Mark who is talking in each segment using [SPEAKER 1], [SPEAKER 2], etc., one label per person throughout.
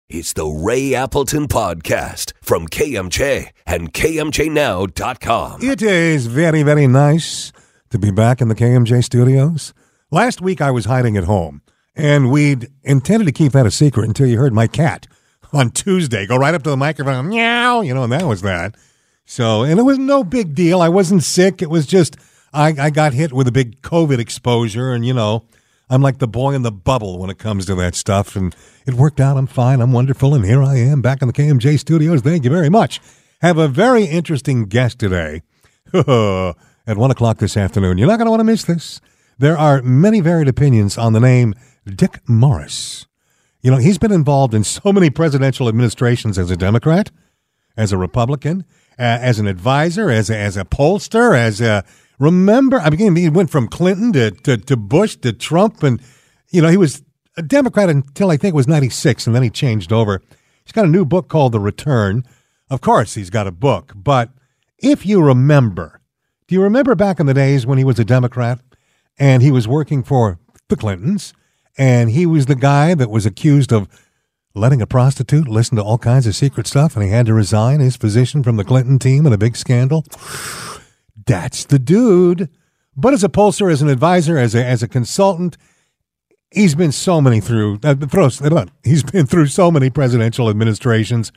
[SPEAKER 1] It's the Ray Appleton Podcast from KMJ and KMJNow.com.
[SPEAKER 2] It is very, very nice to be back in the KMJ studios. Last week I was hiding at home, and we'd intended to keep that a secret until you heard my cat on Tuesday go right up to the microphone, meow, and that was that. So, and it was no big deal. I wasn't sick. It was just I got hit with a big COVID exposure, and, I'm like the boy in the bubble when it comes to that stuff, and it worked out. I'm fine. I'm wonderful, and here I am back in the KMJ studios. Thank you very much. Have a very interesting guest today at 1 o'clock this afternoon. You're not going to want to miss this. There are many varied opinions on the name Dick Morris. He's been involved in so many presidential administrations as a Democrat, as a Republican, as an advisor, as a pollster, remember, he went from Clinton to Bush to Trump, and, he was a Democrat until I think it was 96, and then he changed over. He's got a new book called The Return. Of course, he's got a book, but if you remember, do you remember back in the days when he was a Democrat and he was working for the Clintons, and he was the guy that was accused of letting a prostitute listen to all kinds of secret stuff, and he had to resign his position from the Clinton team in a big scandal? That's the dude. But as a pollster, as an advisor, as a consultant, he's been so many he's been through so many presidential administrations.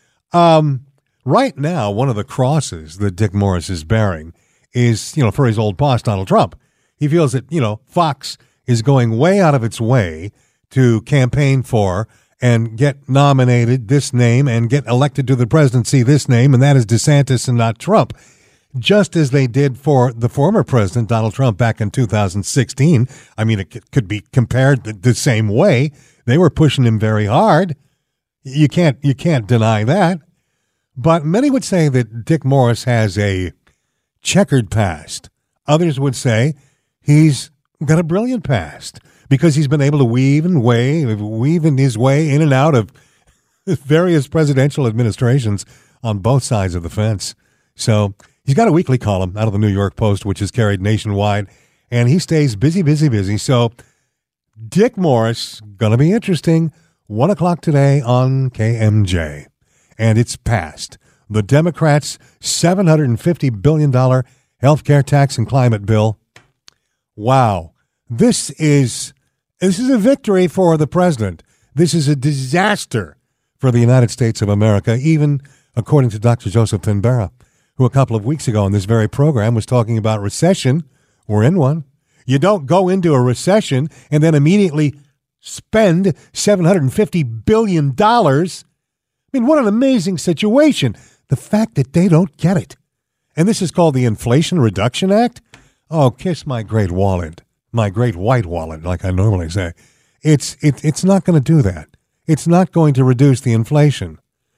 [SPEAKER 2] Right now, one of the crosses that Dick Morris is bearing is, for his old boss, Donald Trump. He feels that, Fox is going way out of its way to campaign for and get nominated this name and get elected to the presidency this name, and that is DeSantis and not Trump. Just as they did for the former president, Donald Trump, back in 2016. It could be compared the same way. They were pushing him very hard. You can't deny that. But many would say that Dick Morris has a checkered past. Others would say he's got a brilliant past because he's been able to weave in his way in and out of various presidential administrations on both sides of the fence. So he's got a weekly column out of the New York Post, which is carried nationwide, and he stays busy. So Dick Morris, going to be interesting, 1 o'clock today on KMJ. And it's passed. The Democrats' $750 billion health care tax and climate bill. Wow. This is a victory for the president. This is a disaster for the United States of America, even according to Dr. Joseph Pinbara, who a couple of weeks ago on this very program was talking about recession. We're in one. You don't go into a recession and then immediately spend $750 billion. What an amazing situation. The fact that they don't get it. And this is called the Inflation Reduction Act. Oh, kiss my great wallet, my great white wallet, like I normally say. It's not going to do that. It's not going to reduce the inflation.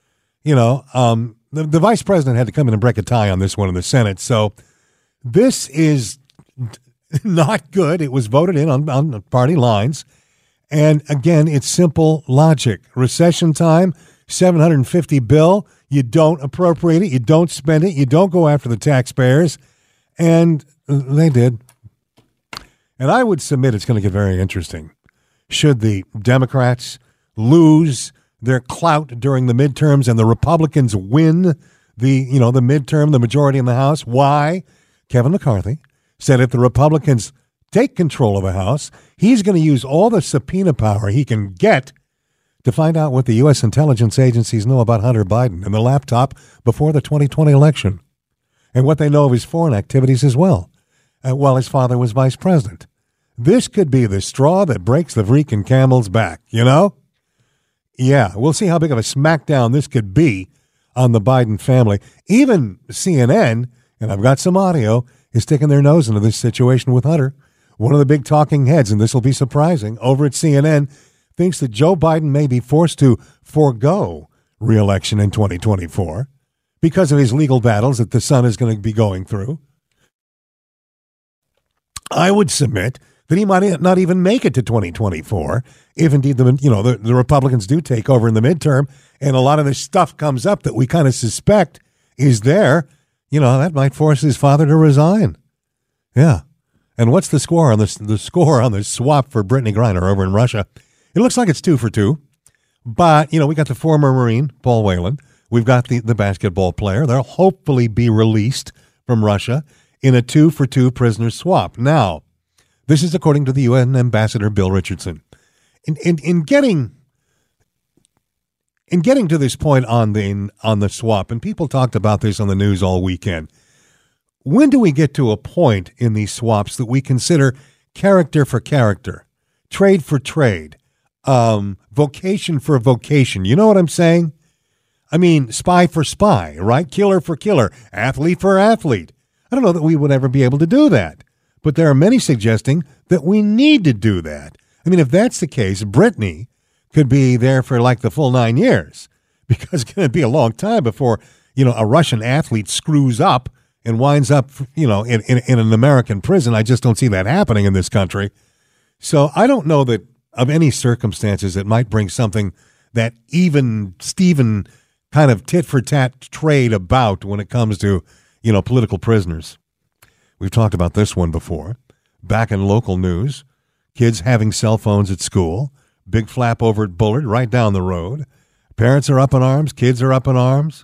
[SPEAKER 2] The vice president had to come in and break a tie on this one in the Senate. So this is not good. It was voted in on party lines. And again, it's simple logic. Recession time, $750 billion. You don't appropriate it. You don't spend it. You don't go after the taxpayers. And they did. And I would submit it's going to get very interesting. Should the Democrats lose their clout during the midterms and the Republicans win the midterm, the majority in the House? Why? Kevin McCarthy said if the Republicans take control of the House, he's going to use all the subpoena power he can get to find out what the U.S. intelligence agencies know about Hunter Biden and the laptop before the 2020 election, and what they know of his foreign activities as well, while his father was vice president. This could be the straw that breaks the freaking camel's back, Yeah, we'll see how big of a smackdown this could be on the Biden family. Even CNN, and I've got some audio, is sticking their nose into this situation with Hunter. One of the big talking heads, and this will be surprising, over at CNN, thinks that Joe Biden may be forced to forego re-election in 2024 because of his legal battles that the son is going to be going through. I would submit that he might not even make it to 2024 if indeed the Republicans do take over in the midterm and a lot of this stuff comes up that we kind of suspect is there. That might force his father to resign. Yeah. And what's the score on the swap for Brittany Griner over in Russia? It looks like it's 2 for 2. But, we got the former Marine, Paul Whelan. We've got the basketball player. They'll hopefully be released from Russia in a 2-for-2 prisoner swap. Now, this is according to the UN Ambassador Bill Richardson. In getting to this point on the swap, and people talked about this on the news all weekend, when do we get to a point in these swaps that we consider character for character, trade for trade, vocation for vocation? You know what I'm saying? I mean, spy for spy, right? Killer for killer, athlete for athlete. I don't know that we would ever be able to do that, but there are many suggesting that we need to do that. I mean, if that's the case, Brittany could be there for like the full 9 years, because it's going to be a long time before, a Russian athlete screws up and winds up, in an American prison. I just don't see that happening in this country. So I don't know that of any circumstances that might bring something that even Steven kind of tit-for-tat trade about when it comes to, political prisoners. We've talked about this one before. Back in local news, kids having cell phones at school, big flap over at Bullard, right down the road. Parents are up in arms, kids are up in arms,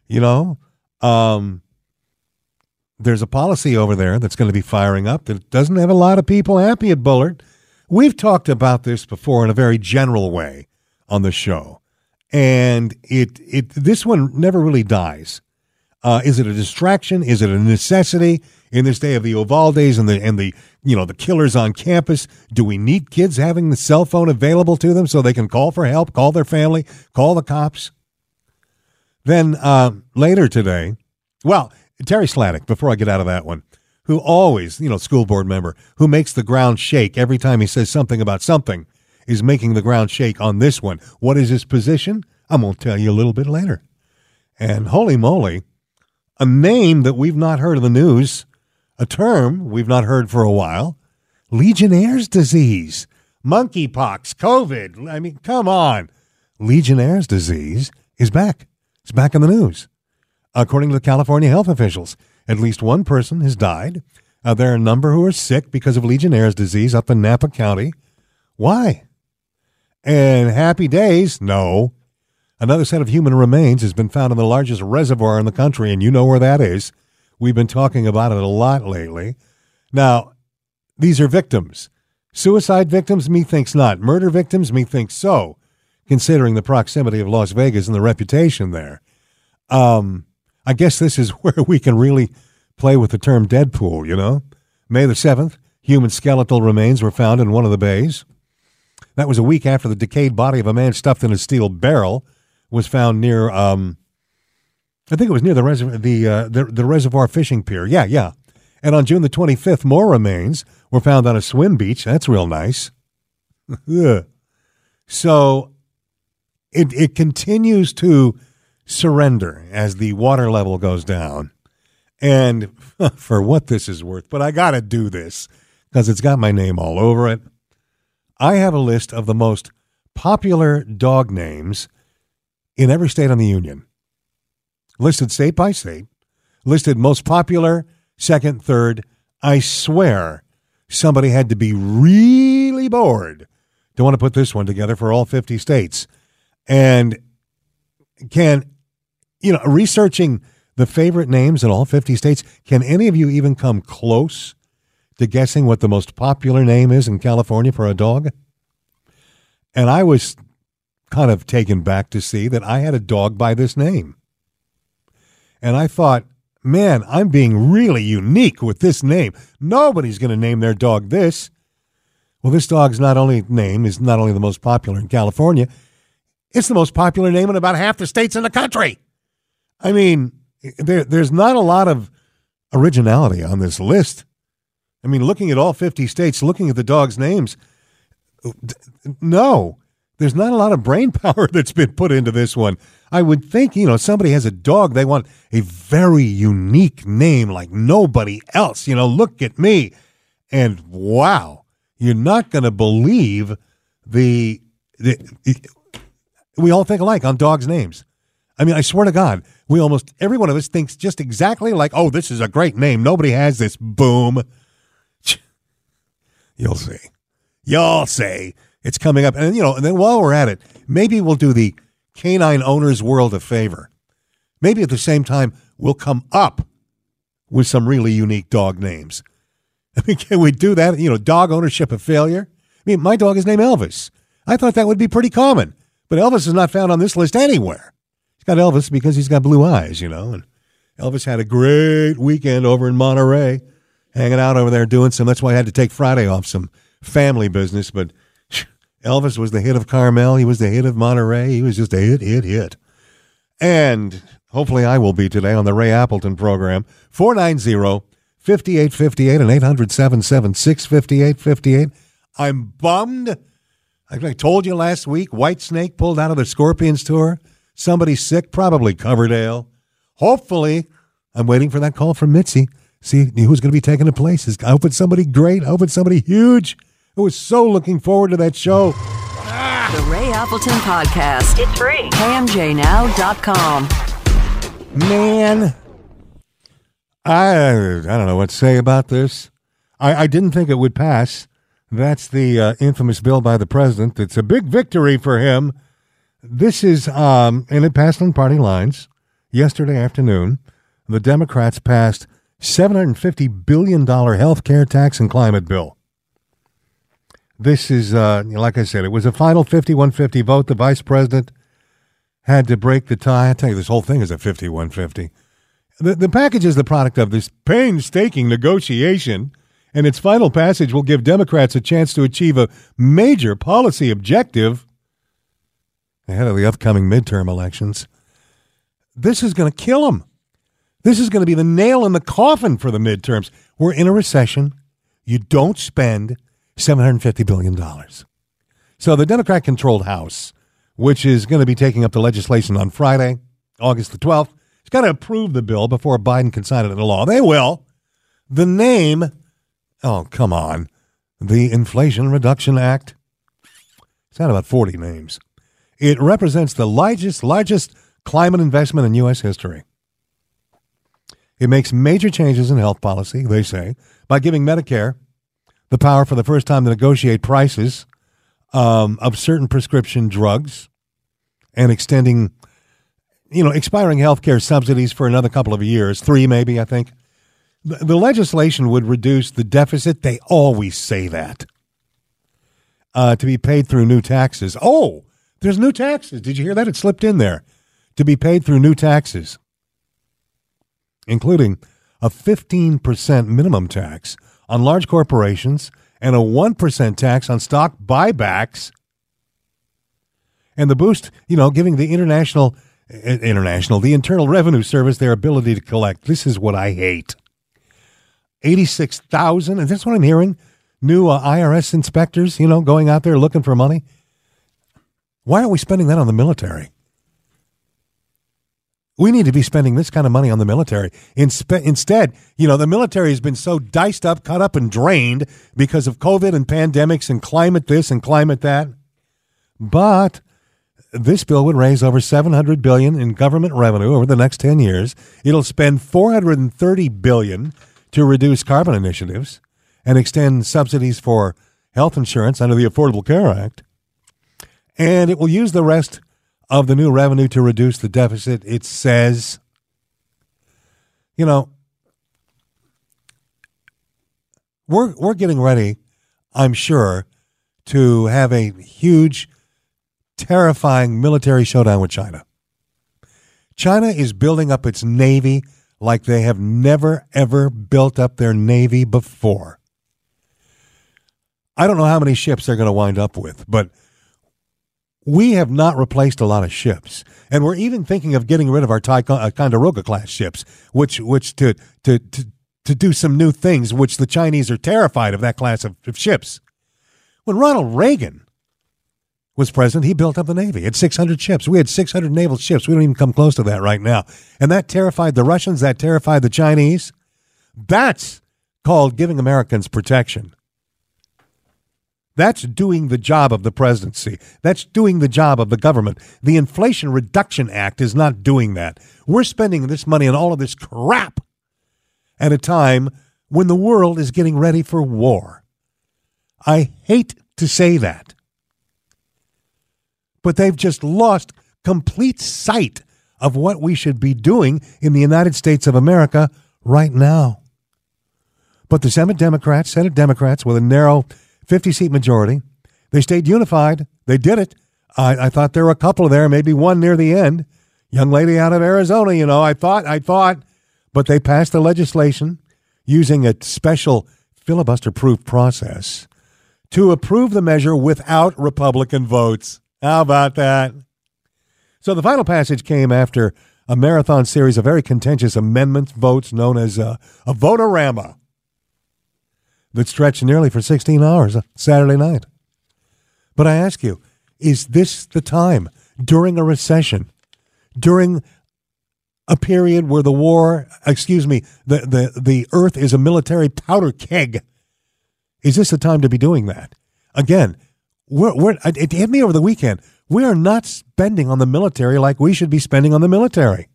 [SPEAKER 2] There's a policy over there that's going to be firing up that doesn't have a lot of people happy at Bullard. We've talked about this before in a very general way on the show. And this one never really dies. Is it a distraction? Is it a necessity in this day of the Uvaldes and the killers on campus? Do we need kids having the cell phone available to them so they can call for help, call their family, call the cops? Then later today, Terry Sladek, before I get out of that one, who always, school board member, who makes the ground shake every time he says something about something, is making the ground shake on this one. What is his position? I'm going to tell you a little bit later. And holy moly, a name that we've not heard in the news, a term we've not heard for a while, Legionnaire's disease, monkeypox, COVID. I mean, come on. Legionnaire's disease is back. It's back in the news. According to the California health officials, at least one person has died. There are a number who are sick because of Legionnaire's disease up in Napa County. Why? And happy days? No. Another set of human remains has been found in the largest reservoir in the country, and you know where that is. We've been talking about it a lot lately. Now, these are victims. Suicide victims? Methinks not. Murder victims? Methinks so, considering the proximity of Las Vegas and the reputation there. I guess this is where we can really play with the term Deadpool, May the 7th, human skeletal remains were found in one of the bays. That was a week after the decayed body of a man stuffed in a steel barrel was found near, I think it was near the reservoir fishing pier. Yeah. And on June the 25th, more remains were found on a swim beach. That's real nice. So it continues to surrender as the water level goes down. And for what this is worth, but I got to do this because it's got my name all over it. I have a list of the most popular dog names in every state on the union. Listed state by state. Listed most popular, second, third. I swear somebody had to be really bored to want to put this one together for all 50 states. And researching the favorite names in all 50 states, can any of you even come close to guessing what the most popular name is in California for a dog? And I was kind of taken back to see that I had a dog by this name. And I thought, man, I'm being really unique with this name. Nobody's going to name their dog this. Well, this dog's not only the most popular in California, it's the most popular name in about half the states in the country. I mean, there's not a lot of originality on this list. I mean, looking at all 50 states, looking at the dogs' names, no, there's not a lot of brain power that's been put into this one. I would think, somebody has a dog, they want a very unique name like nobody else. Look at me. And wow, you're not going to believe we all think alike on dogs' names. I mean, I swear to God, every one of us thinks just exactly like, oh, this is a great name. Nobody has this. Boom. You'll see. It's coming up. And, and then while we're at it, maybe we'll do the Canine Owners World a favor. Maybe at the same time, we'll come up with some really unique dog names. I mean, can we do that? Dog ownership a failure? I mean, my dog is named Elvis. I thought that would be pretty common. But Elvis is not found on this list anywhere. He's got Elvis because he's got blue eyes, and Elvis had a great weekend over in Monterey, hanging out over there doing some. That's why I had to take Friday off, some family business. But Elvis was the hit of Carmel. He was the hit of Monterey. He was just a hit. And hopefully I will be today on the Ray Appleton program. 490-5858 and 800-776-5858. I'm bummed. I told you last week, Whitesnake pulled out of the Scorpions tour. Somebody sick, probably Coverdale. Hopefully, I'm waiting for that call from Mitzi. See who's going to be taking the places. I hope it's somebody great. I hope it's somebody huge. I was so looking forward to that show.
[SPEAKER 3] The Ray Appleton Podcast. It's free. KMJNow.com.
[SPEAKER 2] Man, I don't know what to say about this. I didn't think it would pass. That's the infamous bill by the president. It's a big victory for him. This is, and it passed on party lines. Yesterday afternoon, the Democrats passed $750 billion health care tax and climate bill. This is, like I said, it was a final 51-50 vote. The vice president had to break the tie. I tell you, this whole thing is a 51-50. The package is the product of this painstaking negotiation, and its final passage will give Democrats a chance to achieve a major policy objective ahead of the upcoming midterm elections. This is going to kill them. This is going to be the nail in the coffin for the midterms. We're in a recession. You don't spend $750 billion. So the Democrat-controlled House, which is going to be taking up the legislation on Friday, August the 12th, has got to approve the bill before Biden can sign it into law. They will. The name, oh, come on, the Inflation Reduction Act. It's had about 40 names. It represents the largest climate investment in U.S. history. It makes major changes in health policy, they say, by giving Medicare the power for the first time to negotiate prices of certain prescription drugs and extending, expiring health care subsidies for another couple of years, 3 maybe, I think. The legislation would reduce the deficit. They always say that. To be paid through new taxes. Oh, there's new taxes. Did you hear that? It slipped in there. To be paid through new taxes, including a 15% minimum tax on large corporations and a 1% tax on stock buybacks. And the boost, giving the the Internal Revenue Service their ability to collect. This is what I hate. 86,000, and that's what I'm hearing, new IRS inspectors, going out there looking for money. Why aren't we spending that on the military? We need to be spending this kind of money on the military. Instead, the military has been so diced up, cut up, and drained because of COVID and pandemics and climate this and climate that. But this bill would raise over $700 billion in government revenue over the next 10 years. It'll spend $430 billion to reduce carbon initiatives and extend subsidies for health insurance under the Affordable Care Act. And it will use the rest of the new revenue to reduce the deficit. It says, we're getting ready, I'm sure, to have a huge, terrifying military showdown with China. China is building up its navy like they have never, ever built up their navy before. I don't know how many ships they're going to wind up with, but we have not replaced a lot of ships, and we're even thinking of getting rid of our Ticonderoga-class ships, which to do some new things, which the Chinese are terrified of that class of ships. When Ronald Reagan was president, he built up the Navy at 600 ships. We had 600 naval ships. We don't even come close to that right now. And that terrified the Russians. That terrified the Chinese. That's called giving Americans protection. That's doing the job of the presidency. That's doing the job of the government. The Inflation Reduction Act is not doing that. We're spending this money on all of this crap at a time when the world is getting ready for war. I hate to say that. But they've just lost complete sight of what we should be doing in the United States of America right now. But the Senate Democrats with a narrow 50-seat majority, they stayed unified. They did it. I thought there were a couple there, maybe one near the end. Young lady out of Arizona, I thought. But they passed the legislation using a special filibuster-proof process to approve the measure without Republican votes. How about that? So the final passage came after a marathon series of very contentious amendment votes known as a vote-a-rama that stretched nearly for 16 hours Saturday night. But I ask you, is this the time during a recession, during a period where the earth is a military powder keg? Is this the time to be doing that? Again, it hit me over the weekend. We are not spending on the military like we should be spending on the military.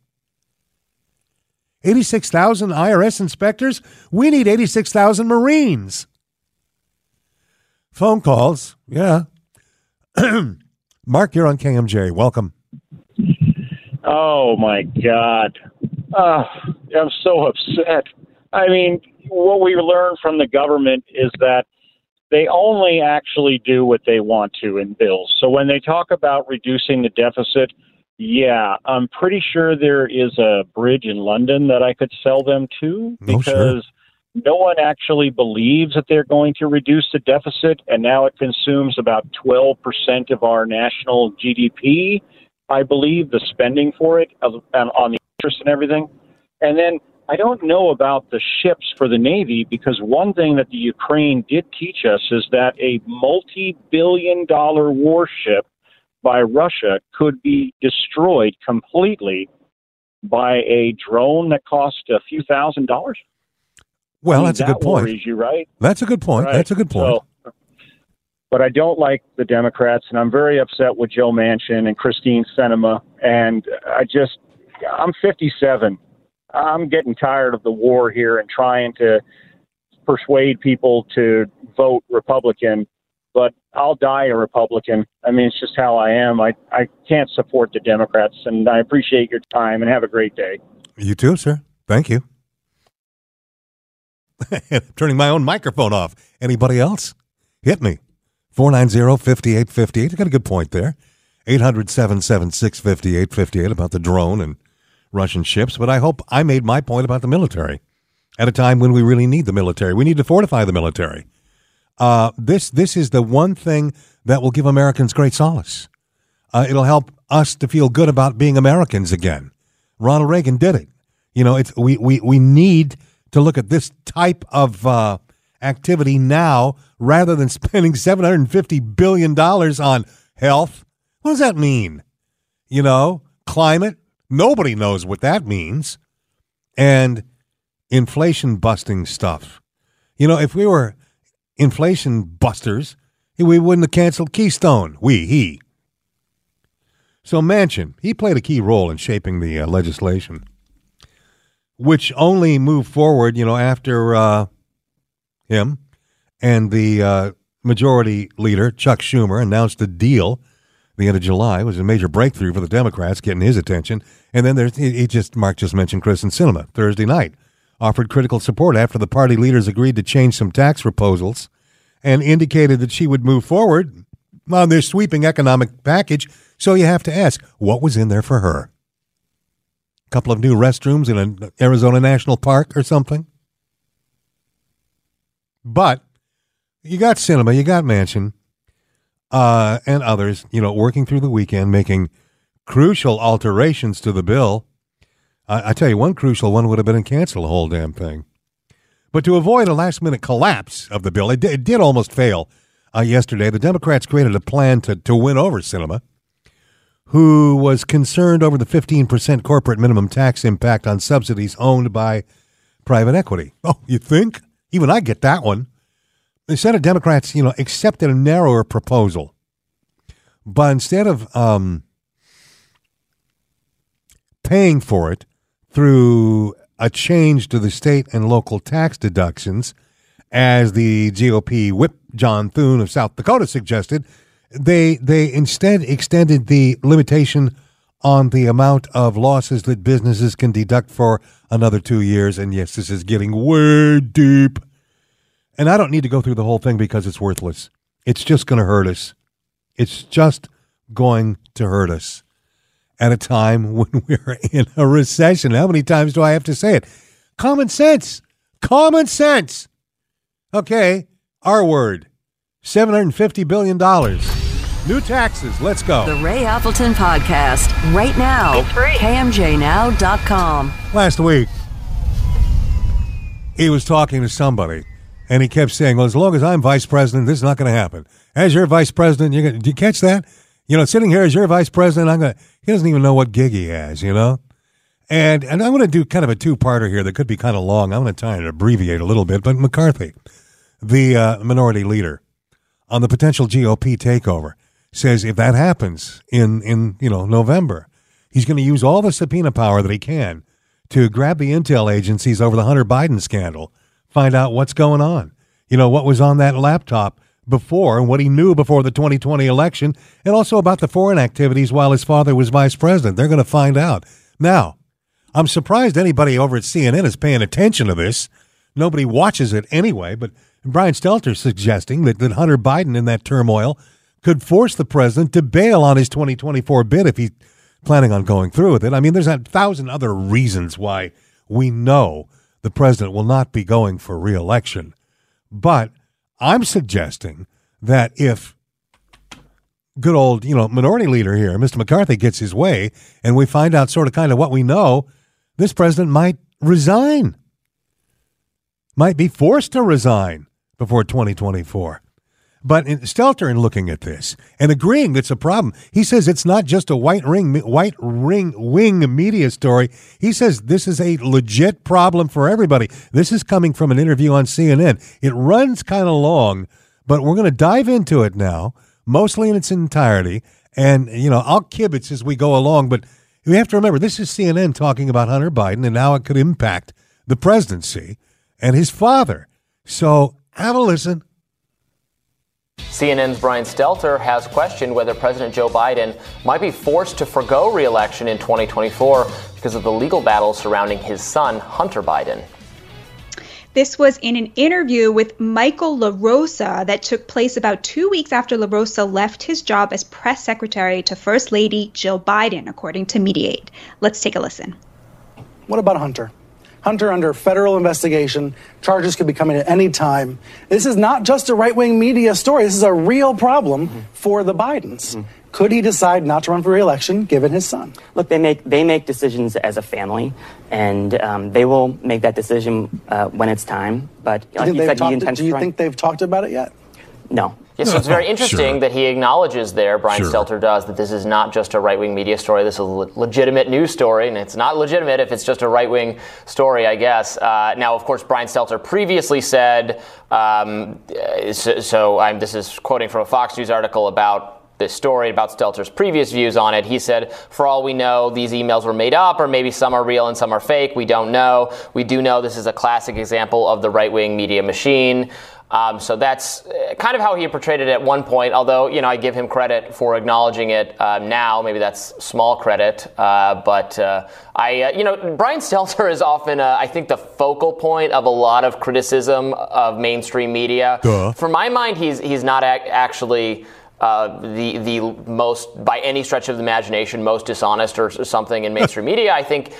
[SPEAKER 2] 86,000 IRS inspectors? We need 86,000 Marines. Phone calls, yeah. Mark, you're on KMJ. Welcome.
[SPEAKER 4] Oh, my God. I'm so upset. I mean, what we learn from the government is that they only actually do what they want to in bills. So when they talk about reducing the deficit, yeah, I'm pretty sure there is a bridge in London that I could sell them to because no one actually believes that they're going to reduce the deficit, and now it consumes about 12% of our national GDP, I believe, the spending for it on the interest and everything. And then I don't know about the ships for the Navy, because one thing that the Ukraine did teach us is that a multi-billion-dollar warship by Russia could be destroyed completely by a drone that cost a few $1,000s.
[SPEAKER 2] Well, that's a good point.
[SPEAKER 4] Worries you, right?
[SPEAKER 2] That's a good point.
[SPEAKER 4] Right.
[SPEAKER 2] That's a good point.
[SPEAKER 4] So, but I don't like the Democrats, and I'm very upset with Joe Manchin and Christine Sinema. And I'm 57. I'm getting tired of the war here and trying to persuade people to vote Republican, but I'll die a Republican. I mean, it's just how I am. I can't support the Democrats, and I appreciate your time, and have a great day.
[SPEAKER 2] You too, sir. Thank you. Turning my own microphone off. Anybody else? Hit me. 490-5858. I got a good point there. 800-776-5858 about the drone and Russian ships. But I hope I made my point about the military at a time when we really need the military. We need to fortify the military. This is the one thing that will give Americans great solace. It'll help us to feel good about being Americans again. Ronald Reagan did it. We need to look at this type of activity now rather than spending $750 billion on health. What does that mean? Climate? Nobody knows what that means. And inflation-busting stuff. If we were inflation busters, we wouldn't have canceled Keystone. He. So Manchin, he played a key role in shaping the legislation, which only moved forward, after him and the majority leader, Chuck Schumer, announced a deal the end of July. It was a major breakthrough for the Democrats, getting his attention. And then Mark just mentioned Kristen Sinema Thursday night, offered critical support after the party leaders agreed to change some tax proposals and indicated that she would move forward on this sweeping economic package. So you have to ask, what was in there for her? A couple of new restrooms in an Arizona National Park or something? But you got Sinema, you got Manchin, and others, working through the weekend, making crucial alterations to the bill. I tell you, one crucial one would have been to cancel the whole damn thing. But to avoid a last-minute collapse of the bill, it did almost fail yesterday. The Democrats created a plan to win over Sinema, who was concerned over the 15% corporate minimum tax impact on subsidies owned by private equity. Oh, you think? Even I get that one. The Senate Democrats, accepted a narrower proposal. But instead of paying for it through a change to the state and local tax deductions, as the GOP whip John Thune of South Dakota suggested, They instead extended the limitation on the amount of losses that businesses can deduct for another 2 years. And yes, this is getting way deep. And I don't need to go through the whole thing because it's worthless. It's just going to hurt us. It's just going to hurt us at a time when we're in a recession. How many times do I have to say it? Common sense. Common sense. Okay, our word. $750 billion. New taxes. Let's go.
[SPEAKER 3] The Ray Appleton Podcast. Right now. It's free. KMJNow.com.
[SPEAKER 2] Last week, he was talking to somebody, and he kept saying, well, as long as I'm vice president, this is not going to happen. As your vice president, did you catch that? Sitting here as your vice president, he doesn't even know what gig he has, And I'm going to do kind of a two-parter here that could be kind of long. I'm going to try and abbreviate a little bit. But McCarthy, the minority leader, on the potential GOP takeover, says if that happens in November, he's going to use all the subpoena power that he can to grab the intel agencies over the Hunter Biden scandal, find out what's going on, what was on that laptop before and what he knew before the 2020 election, and also about the foreign activities while his father was vice president. They're going to find out. Now, I'm surprised anybody over at CNN is paying attention to this. Nobody watches it anyway, but Brian Stelter suggesting that Hunter Biden in that turmoil could force the president to bail on his 2024 bid if he's planning on going through with it. I mean, there's 1,000 other reasons why we know the president will not be going for re-election. But I'm suggesting that if good old, minority leader here, Mr. McCarthy, gets his way and we find out sort of kind of what we know, this president might resign, might be forced to resign before 2024. But Stelter, in looking at this and agreeing that's a problem, he says it's not just a white wing media story. He says this is a legit problem for everybody. This is coming from an interview on CNN. It runs kind of long, but we're going to dive into it now, mostly in its entirety. And, I'll kibitz as we go along, but we have to remember this is CNN talking about Hunter Biden and how it could impact the presidency and his father. So have a listen.
[SPEAKER 5] CNN's Brian Stelter has questioned whether President Joe Biden might be forced to forgo re-election in 2024 because of the legal battle surrounding his son, Hunter Biden.
[SPEAKER 6] This was in an interview with Michael LaRosa that took place about 2 weeks after LaRosa left his job as press secretary to First Lady Jill Biden, according to Mediaite. Let's take a listen.
[SPEAKER 7] What about Hunter? Hunter under federal investigation. Charges could be coming at any time. This is not just a right-wing media story. This is a real problem for the Bidens. Could he decide not to run for re-election given his son?
[SPEAKER 8] Look, they make decisions as a family, and they will make that decision when it's time. But
[SPEAKER 7] do you think they've talked about it yet?
[SPEAKER 8] No.
[SPEAKER 5] Yes, so it's very interesting that he acknowledges there, Brian Stelter does, that this is not just a right-wing media story. This is a legitimate news story, and it's not legitimate if it's just a right-wing story, I guess. Now, of course, Brian Stelter previously said, this is quoting from a Fox News article about this story, about Stelter's previous views on it. He said, for all we know, these emails were made up, or maybe some are real and some are fake. We don't know. We do know this is a classic example of the right-wing media machine. So that's kind of how he portrayed it at one point, although, I give him credit for acknowledging it now. Maybe that's small credit. But Brian Stelter is often, I think, the focal point of a lot of criticism of mainstream media.
[SPEAKER 2] Duh.
[SPEAKER 5] For my mind, he's not actually the most, by any stretch of the imagination, most dishonest or something in mainstream media. I think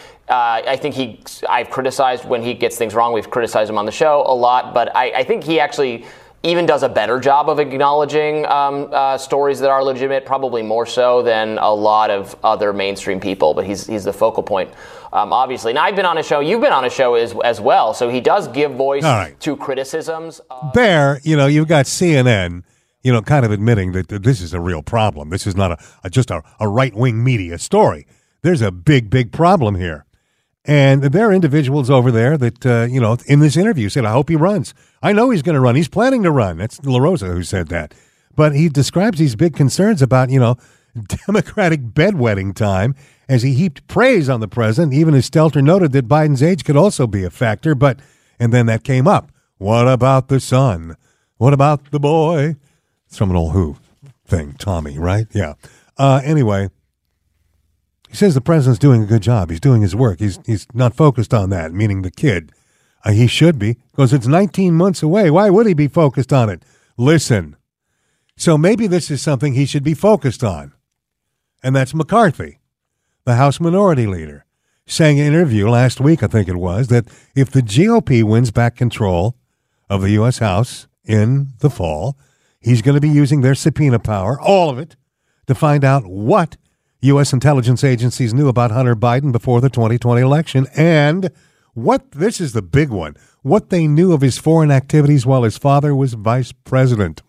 [SPEAKER 5] I've criticized when he gets things wrong. We've criticized him on the show a lot, but I think he actually even does a better job of acknowledging stories that are legitimate, probably more so than a lot of other mainstream people. But he's the focal point, obviously. Now, I've been on a show. You've been on a show as well. So he does give voice to criticisms.
[SPEAKER 2] There, you've got CNN, kind of admitting that this is a real problem. This is not just a right-wing media story. There's a big, big problem here. And there are individuals over there that, in this interview said, I hope he runs. I know he's going to run. He's planning to run. That's LaRosa who said that. But he describes these big concerns about, Democratic bedwetting time as he heaped praise on the president, even as Stelter noted that Biden's age could also be a factor. And then that came up. What about the son? What about the boy? It's from an old Who thing, Tommy, right? Yeah. Anyway, he says the president's doing a good job. He's doing his work. He's not focused on that, meaning the kid. He should be, because it's 19 months away. Why would he be focused on it? Listen. So maybe this is something he should be focused on. And that's McCarthy, the House Minority Leader, saying in an interview last week, I think it was, that if the GOP wins back control of the U.S. House in the fall, he's going to be using their subpoena power, all of it, to find out what U.S. intelligence agencies knew about Hunter Biden before the 2020 election and what, this is the big one, what they knew of his foreign activities while his father was vice president.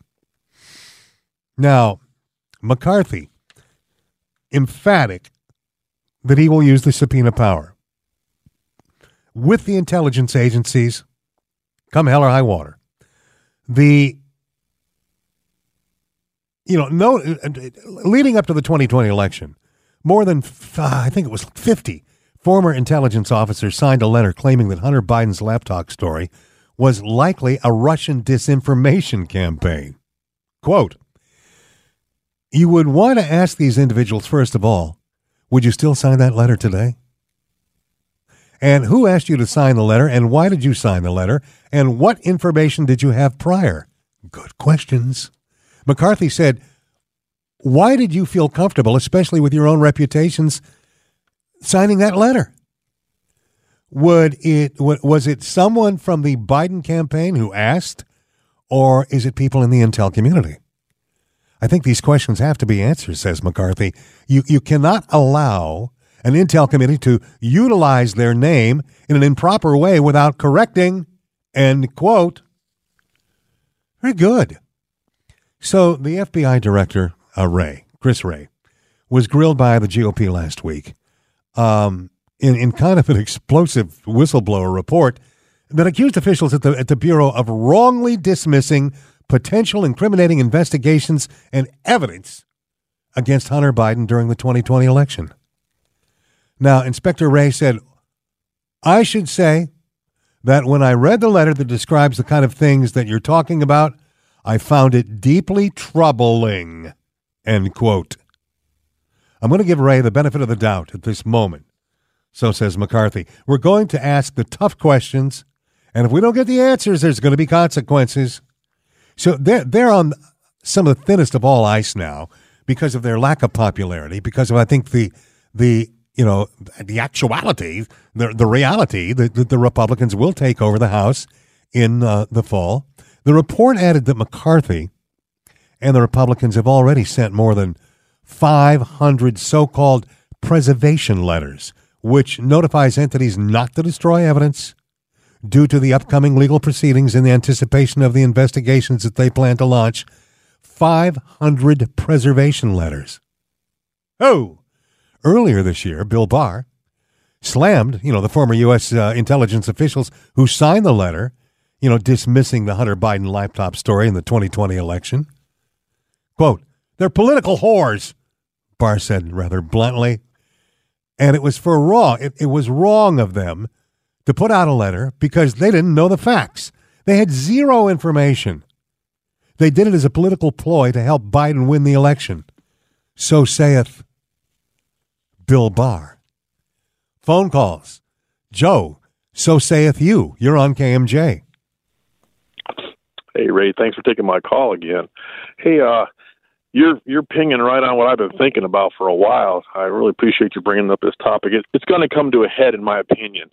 [SPEAKER 2] Now, McCarthy, emphatic that he will use the subpoena power with the intelligence agencies, come hell or high water. Leading up to the 2020 election, more than, I think it was 50 former intelligence officers signed a letter claiming that Hunter Biden's laptop story was likely a Russian disinformation campaign. Quote, you would want to ask these individuals, first of all, would you still sign that letter today? And who asked you to sign the letter, and why did you sign the letter, and what information did you have prior? Good questions. McCarthy said, why did you feel comfortable, especially with your own reputations, signing that letter? Was it someone from the Biden campaign who asked, or is it people in the intel community? I think these questions have to be answered, says McCarthy. You cannot allow an intel committee to utilize their name in an improper way without correcting, end quote. Very good. So the FBI director, Chris Wray, was grilled by the GOP last week in kind of an explosive whistleblower report that accused officials at the Bureau of wrongly dismissing potential incriminating investigations and evidence against Hunter Biden during the 2020 election. Now, Inspector Wray said, I should say that when I read the letter that describes the kind of things that you're talking about, I found it deeply troubling, end quote. I'm going to give Wray the benefit of the doubt at this moment. So says McCarthy. We're going to ask the tough questions, and if we don't get the answers, there's going to be consequences. So they're on some of the thinnest of all ice now because of their lack of popularity, because of, I think, the actuality, the reality that the Republicans will take over the House in the fall. The report added that McCarthy and the Republicans have already sent more than 500 so-called preservation letters, which notifies entities not to destroy evidence due to the upcoming legal proceedings in the anticipation of the investigations that they plan to launch. 500 preservation letters. Oh! Earlier this year, Bill Barr slammed, the former U.S. intelligence officials who signed the letter, dismissing the Hunter Biden laptop story in the 2020 election. Quote, they're political whores, Barr said rather bluntly. And it was it was wrong of them to put out a letter because they didn't know the facts. They had zero information. They did it as a political ploy to help Biden win the election. So saith Bill Barr. Phone calls. Joe, so saith you. You're on KMJ.
[SPEAKER 9] Hey, Ray, thanks for taking my call again. Hey, you're pinging right on what I've been thinking about for a while. I really appreciate you bringing up this topic. It's going to come to a head, in my opinion.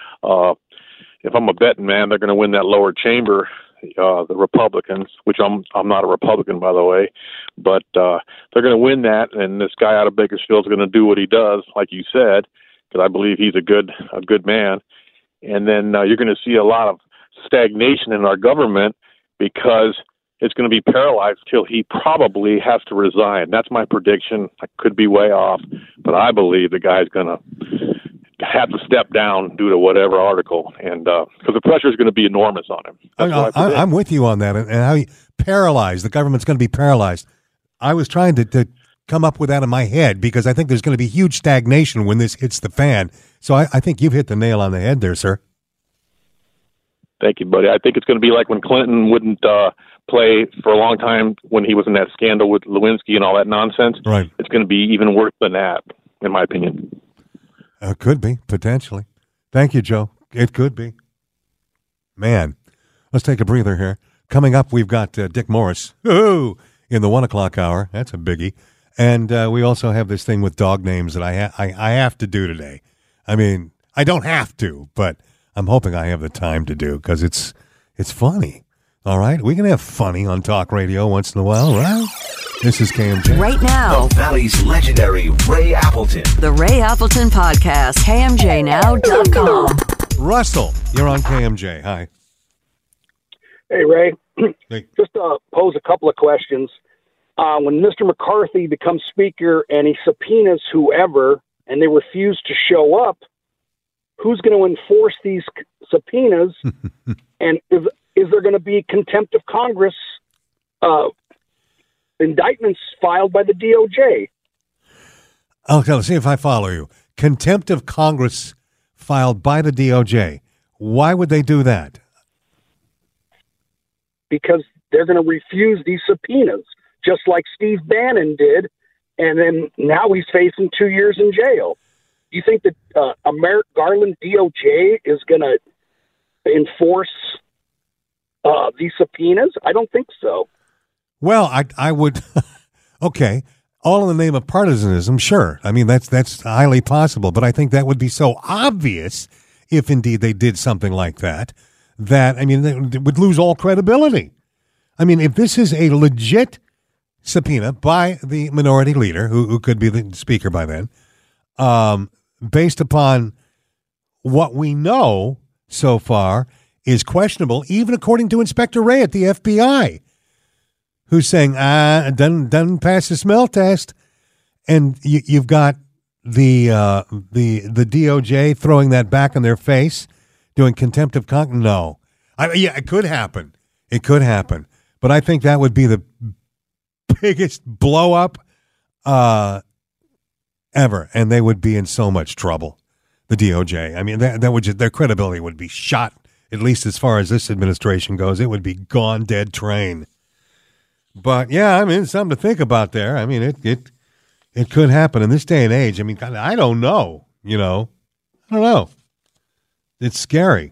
[SPEAKER 9] If I'm a betting man, they're going to win that lower chamber, the Republicans, which I'm not a Republican, by the way, but they're going to win that, and this guy out of Bakersfield is going to do what he does, like you said, because I believe he's a good man. And then you're going to see a lot of stagnation in our government because it's going to be paralyzed till he probably has to resign. That's my prediction. I could be way off, but I believe the guy's going to have to step down due to whatever article, and because the pressure is going to be enormous on him.
[SPEAKER 2] I'm with you on that, and how he paralyzed. The government's going to be paralyzed. I was trying to come up with that in my head because I think there's going to be huge stagnation when this hits the fan. So I think you've hit the nail on the head there, sir.
[SPEAKER 9] Thank you, buddy. I think it's going to be like when Clinton wouldn't play for a long time when he was in that scandal with Lewinsky and all that nonsense.
[SPEAKER 2] Right.
[SPEAKER 9] It's going to be even worse than that, in my opinion.
[SPEAKER 2] Could be, potentially. Thank you, Joe. It could be. Man, let's take a breather here. Coming up, we've got Dick Morris in the 1 o'clock hour. That's a biggie. And we also have this thing with dog names that I have to do today. I mean, I don't have to, but I'm hoping I have the time to do because it's funny. All right? We can have funny on talk radio once in a while, right? This is KMJ.
[SPEAKER 3] Right now,
[SPEAKER 1] The Valley's legendary Ray Appleton.
[SPEAKER 3] the Ray Appleton Podcast, KMJNow.com.
[SPEAKER 2] Russell, you're on KMJ. Hi.
[SPEAKER 10] Hey, Ray.
[SPEAKER 2] Hey.
[SPEAKER 10] Just pose a couple of questions. When Mr. McCarthy becomes Speaker and he subpoenas whoever and they refuse to show up, who's going to enforce these subpoenas? And is there going to be contempt of Congress indictments filed by the DOJ?
[SPEAKER 2] Okay, let's see if I follow you. Contempt of Congress filed by the DOJ. Why would they do that?
[SPEAKER 10] Because they're going to refuse these subpoenas, just like Steve Bannon did, and then now he's facing 2 years in jail. Do you think that Merrick Garland DOJ is going to enforce these subpoenas? I don't think so.
[SPEAKER 2] Well, I would. Okay, all in the name of partisanism, sure. I mean, that's highly possible, but I think that would be so obvious if indeed they did something like that, I mean, they would lose all credibility. I mean, if this is a legit subpoena by the minority leader, who could be the speaker by then, based upon what we know so far is questionable, even according to Inspector Ray at the FBI, who's saying, doesn't pass the smell test. And you've got the DOJ throwing that back in their face, doing contempt of Congress. No. Yeah, it could happen. It could happen. But I think that would be the biggest blow up ever, and they would be in so much trouble. The DOJ. I mean, that would their credibility would be shot. At least as far as this administration goes, it would be gone, dead train. But yeah, I mean, it's something to think about there. I mean, it could happen in this day and age. I mean, I don't know. I don't know. It's scary.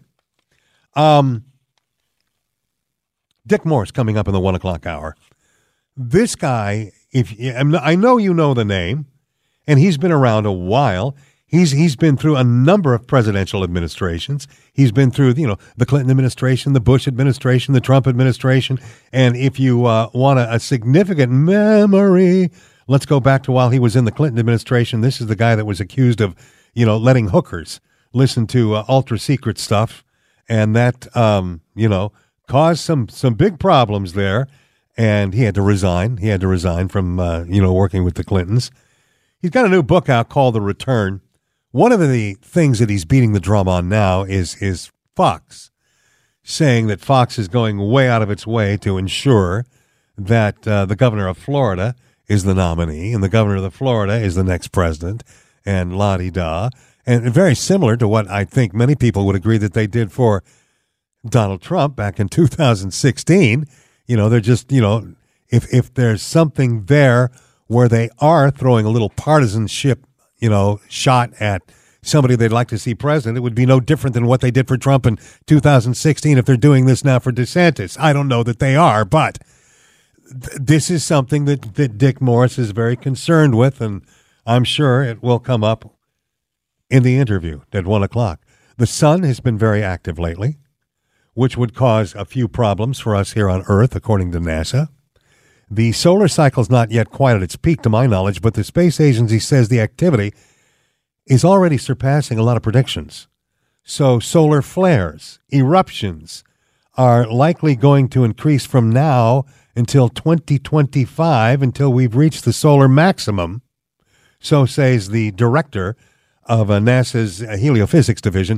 [SPEAKER 2] Dick Morris coming up in the 1 o'clock hour. This guy, I know you know the name, and he's been around a while. He's been through a number of presidential administrations. He's been through, the Clinton administration, the Bush administration, the Trump administration. And if you want a significant memory, let's go back to while he was in the Clinton administration. This is the guy that was accused of, letting hookers listen to ultra secret stuff, and that, caused some big problems there. And he had to resign. He had to resign from, working with the Clintons. He's got a new book out called The Return. One of the things that he's beating the drum on now is Fox, saying that Fox is going way out of its way to ensure that the governor of Florida is the nominee and the governor of Florida is the next president, and la-di-da. And very similar to what I think many people would agree that they did for Donald Trump back in 2016. They're just, if there's something there where they are throwing a little partisanship shot at somebody they'd like to see president, it would be no different than what they did for Trump in 2016 if they're doing this now for DeSantis. I don't know that they are, but this is something that Dick Morris is very concerned with, and I'm sure it will come up in the interview at 1 o'clock. The sun has been very active lately, which would cause a few problems for us here on Earth, according to NASA. The solar cycle is not yet quite at its peak, to my knowledge, but the space agency says the activity is already surpassing a lot of predictions. So solar flares, eruptions, are likely going to increase from now until 2025, until we've reached the solar maximum. So says the director of NASA's heliophysics division.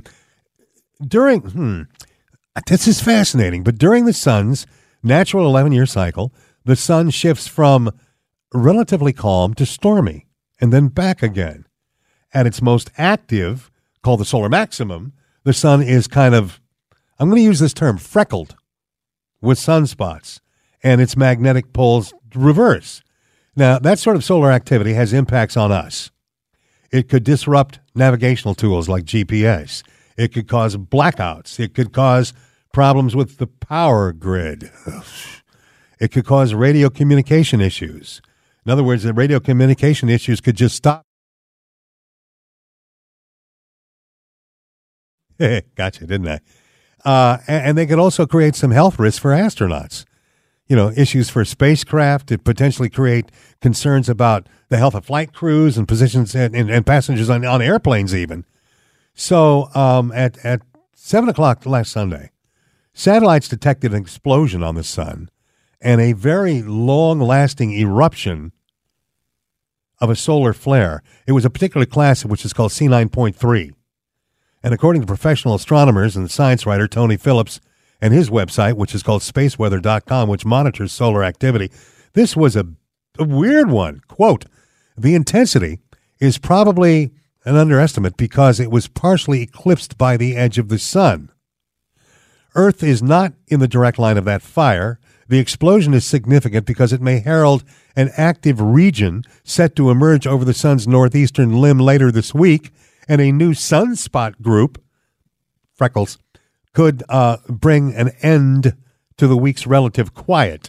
[SPEAKER 2] This is fascinating, but during the sun's natural 11-year cycle, the sun shifts from relatively calm to stormy, and then back again. At its most active, called the solar maximum, the sun is kind of, I'm going to use this term, freckled with sunspots. and its magnetic poles reverse. Now, that sort of solar activity has impacts on us. It could disrupt navigational tools like GPS. It could cause blackouts. It could cause problems with the power grid. It could cause radio communication issues. In other words, the radio communication issues could just stop. Gotcha, didn't I? And they could also create some health risks for astronauts. Issues for spacecraft. It potentially create concerns about the health of flight crews and positions and passengers on airplanes even. So at 7 o'clock last Sunday, satellites detected an explosion on the sun and a very long-lasting eruption of a solar flare. It was a particular class which is called C9.3. And according to professional astronomers and science writer Tony Phillips and his website, which is called spaceweather.com, which monitors solar activity, this was a weird one. Quote, the intensity is probably an underestimate because it was partially eclipsed by the edge of the sun. Earth is not in the direct line of that fire. The explosion is significant because it may herald an active region set to emerge over the sun's northeastern limb later this week, and a new sunspot group, freckles, could bring an end to the week's relative quiet.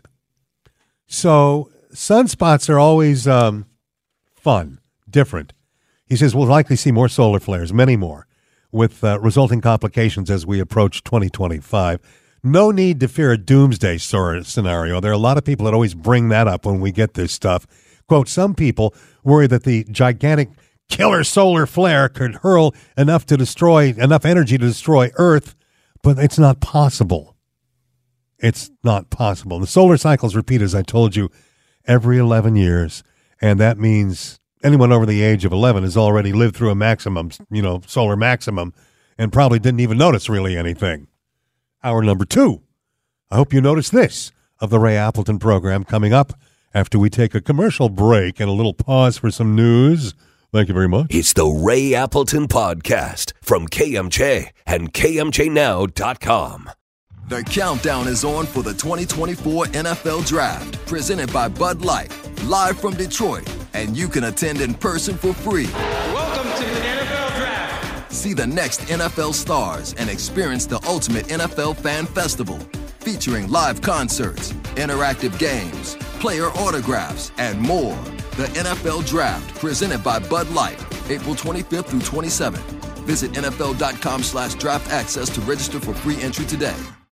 [SPEAKER 2] So sunspots are always fun, different. He says we'll likely see more solar flares, many more, with resulting complications as we approach 2025. No need to fear a doomsday scenario. There are a lot of people that always bring that up when we get this stuff. Quote, some people worry that the gigantic killer solar flare could hurl enough energy to destroy Earth, but it's not possible. It's not possible. The solar cycles repeat, as I told you, every 11 years, and that means anyone over the age of 11 has already lived through a maximum, solar maximum, and probably didn't even notice really anything. Hour number 2. I hope you notice this of the Ray Appleton program coming up after we take a commercial break and a little pause for some news. Thank you very much.
[SPEAKER 1] It's the Ray Appleton Podcast from KMJ and KMJNow.com.
[SPEAKER 11] The countdown is on for the 2024 NFL Draft, presented by Bud Light, live from Detroit, and you can attend in person for free.
[SPEAKER 12] Welcome to the NFL Draft.
[SPEAKER 11] See the next NFL stars and experience the ultimate NFL Fan Festival, featuring live concerts, interactive games, player autographs, and more. The NFL Draft, presented by Bud Light, April 25th through 27th. Visit NFL.com/draft access to register for free entry today.